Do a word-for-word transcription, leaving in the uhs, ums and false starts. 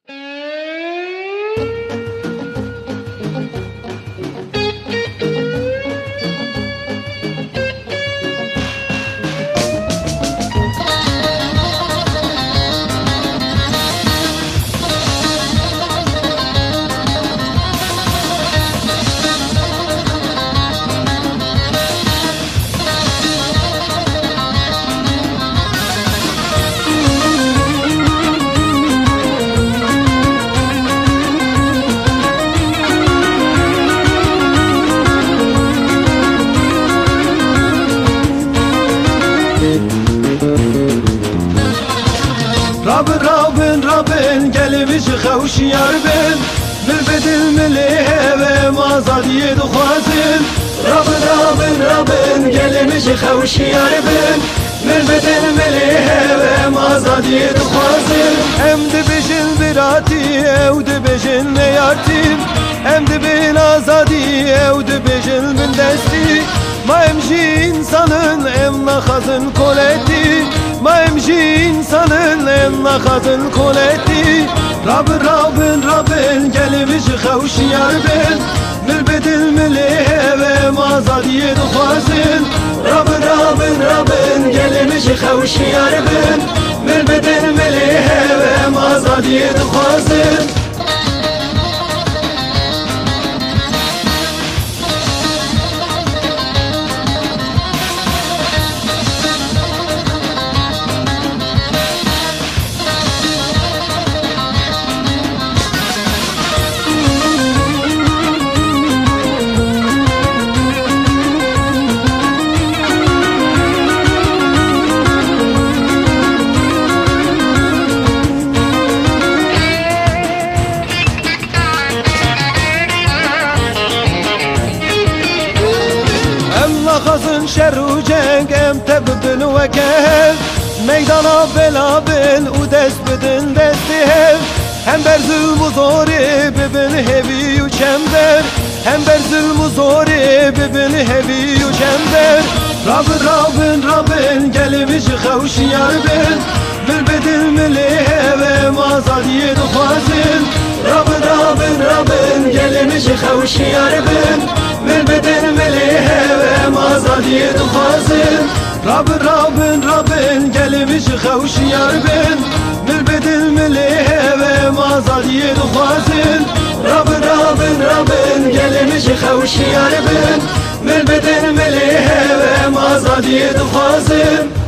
Rabin Rabin Rabin gelmiş xewşiyar bin Bilbedil milih ve mazadiye duxwazin Rabin Rabin Rabin gelmiş xewşiyar bin Bilbedil milih ve mazadiye duxwazin Em dibijin birati ew dibijin neyartim Em dibin azadi ew dibijin min desti Ma em jî insanın em naxazin koleti Ma em jî insanın em naxazin koleti Rabin Rabin Rabin gelmiş xewşiyar bin Bilbedil milih ve mazadiye duxwazin Rabin Rabin Rabin gelmiş xewşiyar bin Bilbedil milih ve mazadiye duxwazin Naxazın şerru cenk em tebbil vekev Meydana bela bil u dest bidin desti hev Hem ber zulmu zori bibin hevi u çember Hem ber zulmu zori bibin hevi u çember Rabin Rabin Rabin gelmiş xewşiyar bin Bilbedil milih ve mazadiye duxwazin Rabin Rabin Rabin gelmiş xewşiyar bin Bilbedil milih ve mazadiye duxwazin Rabin Rabin Rabin gelmiş xewşiyar bin Bilbedil milih ve mazadiye duxwazin Rabin Rabin Rabin gelmiş xewşiyar bin Bilbedil milih ve mazadiye duxwazin